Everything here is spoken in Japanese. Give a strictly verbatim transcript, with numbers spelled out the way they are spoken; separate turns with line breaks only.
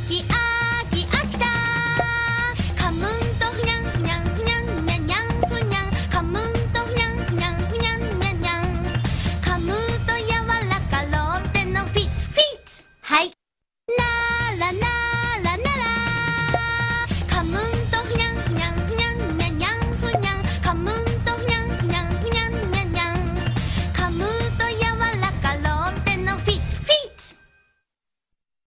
き秋飽きたカムンとふにゃんふにゃんふにゃんにゃんにゃんふにゃんカムンとふにゃんふにゃんふにゃんにゃんにゃんカムと柔らかロッテのフィッツフィッツはいならな